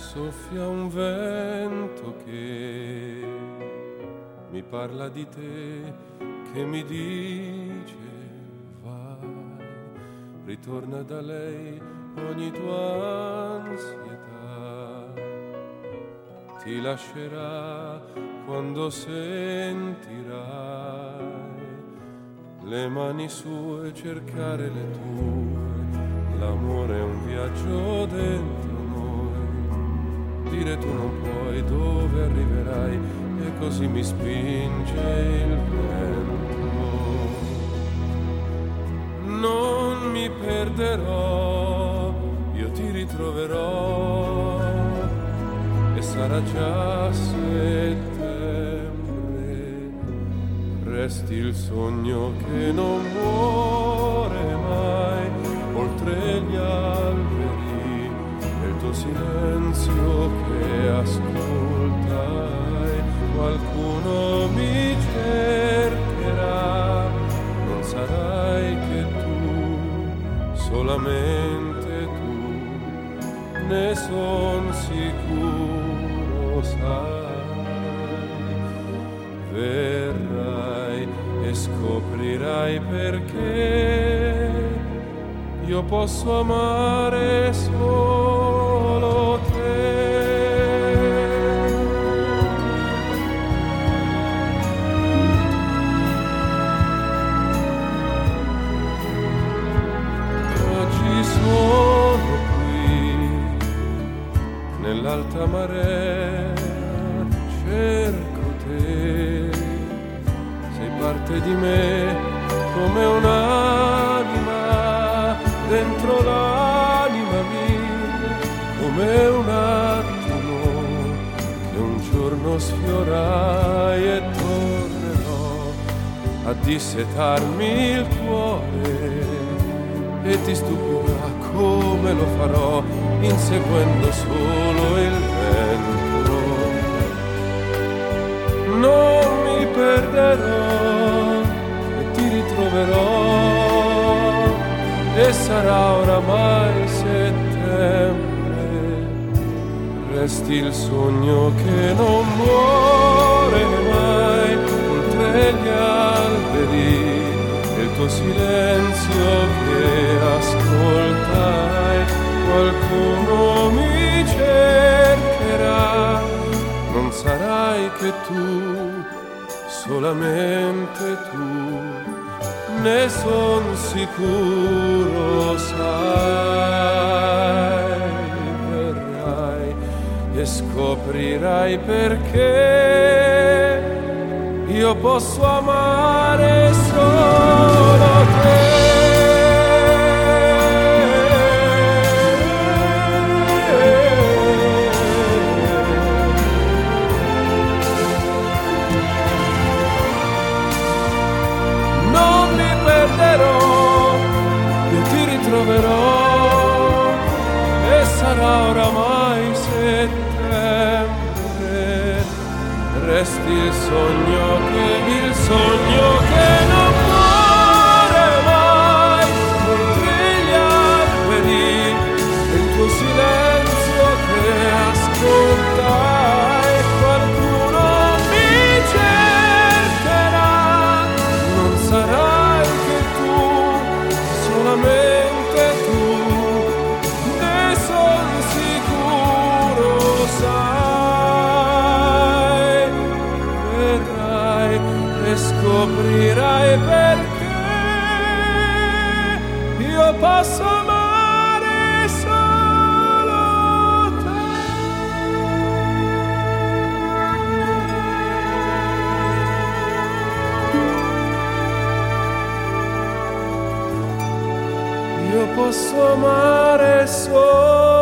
Soffia un vento che mi parla di te, che mi dice vai, ritorna da lei ogni tua ansietà, ti lascerà quando sentirai le mani sue cercare le tue, l'amore è un viaggio dentro noi, dire tu non puoi dove arriverai, e così mi spinge il vento. Non mi perderò, io ti ritroverò, e sarà già settembre, resti il sogno che non muore mai, oltre gli alberi, e il tuo silenzio che ascoltai, qualcuno mi cercherà, non sarai che tu, solamente tu, ne son sicuro, sai, verrai e scoprirai perché io posso amare solo te. Oggi sono qui nell'alta marea, cerco te, sei parte di me come un'anima dentro l'anima mia, come un attimo che un giorno sfiorai, e tornerò a dissetarmi il cuore, e ti stupirà come lo farò inseguendo solo il vento. Non mi perderò e ti ritroverò, e sarà oramai settembre, resti il sogno che non muore mai, oltre gli alberi, e il tuo silenzio che ascoltai, qualcuno mi cercherà, non sarai che tu, solamente tu, ne son sicuro, sai, verrai e scoprirai perché io posso amare solo te. Non mi perderò, io ti ritroverò, e sarà oramai settembre, resti il sogno che non muore mai, oltre gli alberi, e il tuo silenzio che ascoltai, qualcuno mi cercherà, non sarai che tu, solamente tu, ne son sicuro, sai, verrai e scoprirai perché io posso amare solo te. Io posso amare solo